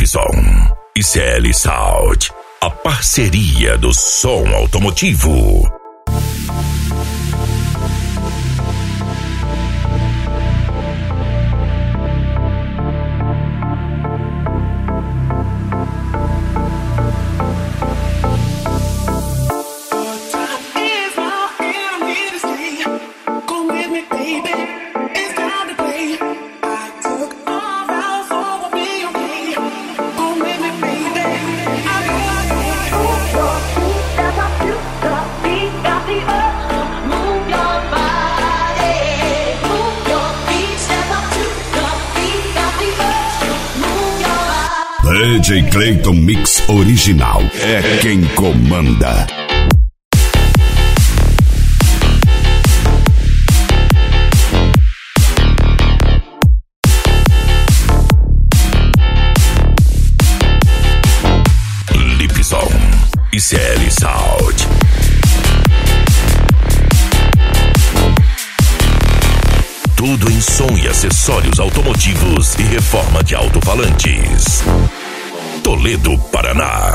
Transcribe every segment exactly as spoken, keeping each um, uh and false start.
Lipson e C L Sound, a parceria do som automotivo. D J Clayton Mix Original é quem comanda. Lipson e C L Sound. Tudo em som e acessórios automotivos e reforma de alto-falantes. Toledo, Paraná.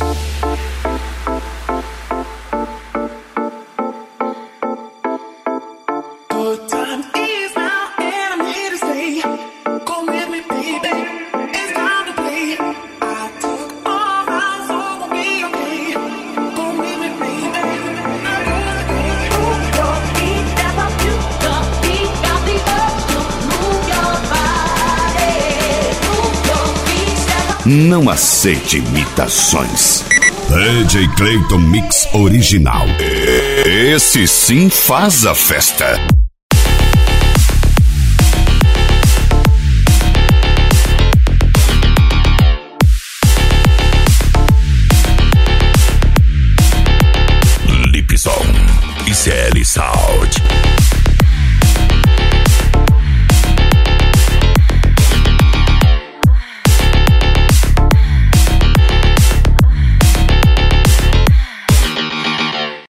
Não aceite imitações. D J Clayton Mix Original. Esse sim faz a festa. Lipson e C L Sound.